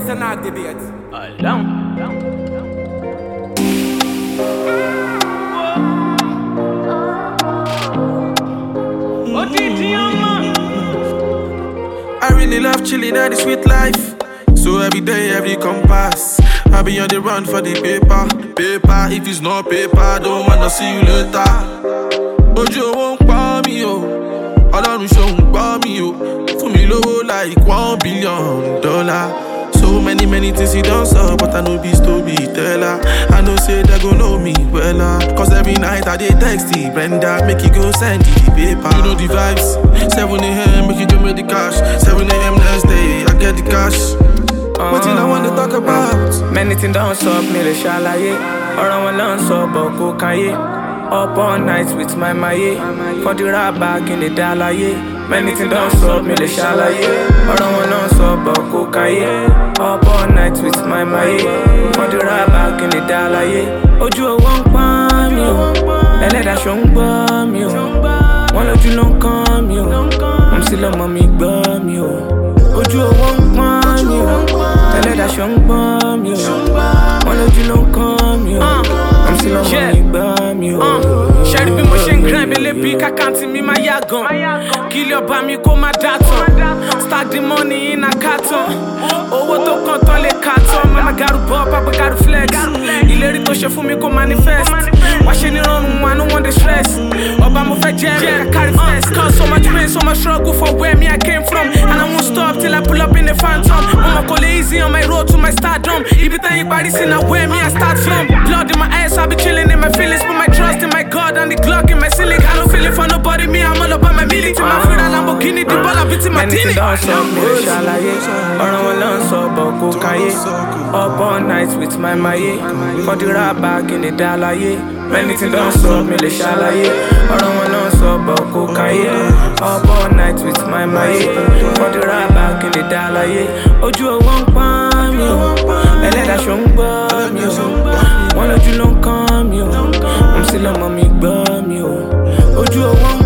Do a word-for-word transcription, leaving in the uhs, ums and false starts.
a knock debate. Down. I really love chilling at the sweet life. So every day, every compass, I be on the run for the paper. Paper, if it's not paper, I don't wanna see you later. Ojo won't buy me, oh. Ọlọ́run ṣohun gbọ́ mi, oh. Fún mi lówó like one billion dollar. So many, many things he done so, but I know be storyteller. I know say they gon' know me well, cause every night I dey text the Brenda, make you go send the paper. You know the vibes, seven a m make you do me the cash. seven a m next day, I get the cash. Uh, what thing I wanna talk about? Many things don't stop me, le ṣàlàyé. Ọ̀rọ̀ wọn ló ń sọ bọ̀ kó káyé. Up all night with my maye. For the rap back in the dalaye. Many things don't stop me, le ṣàlàyé. Ọ̀rọ̀ wọn ló ń sọ bọ̀ kó káyé. Up all night with my maye. For the rap back in the dalaye. Ojú owó ń pọ́n mi o. Ẹlẹ́dàá ṣó ń gbọ́ mi o. Wọ́n lójú ló ń kán mi o. Mo sì lọ́mọ mi gbọ́ mi o. Ojú owó ń pọ́n mi o. Ẹlẹ́dàá ṣó ń gbọ́ mi o. Wọ́n lójú ló ń kán mi o. Mo sì lọ́mọ mi gbọ́ mi o. Ṣẹ́rí bí mo ṣe ń grind bí lébi kákàntì mi máa yá gan. Kí ilé ọba mi kó má dá tán. Stack the money in a carton. Owó tó kàn tán lè kà tán. Mama garu bọ́, papa garu flex. Ìlérí tó ṣe fún mi kó manifest. Wá ṣe ní rọrùn, I no want the stress. Ọba mo fẹ́ jẹ́ ká carry flex. Cause so much pain, so much struggle for where me I came from. And I won't stop till I pull up in the phantom. Mama call it easy on my road to my stardom. Ibi tá yín parí sí na where me I start from. Blood in my eyes, I be chilling in my feelings. Put my trust in my God and the Glock in my ceiling. I don't feel it for nobody, me I'm all about my military. My friend a Lamborghini, the ball a bit in my Many things don't stop me, le ṣàlàyé. Ọ̀rọ̀ wọn ló ń sọ bọ̀ kó káyé. Up all night with my maye. For the rap back in the dalaye. Many things don't stop me, le ṣàlàyé. Ọ̀rọ̀ wọn ló ń sọ bọ̀ kó káyé. Up all night with my maye. For the rap back in the dalaye. Ojú owó ń pọ́n mi o. Ẹlẹ́dàá ṣó ń gbọ́ mi o. Wọ́n lójú ló ń kán mi o. Mo sì lọ́mọ mi gbọ́ mi o. Ojú owó ń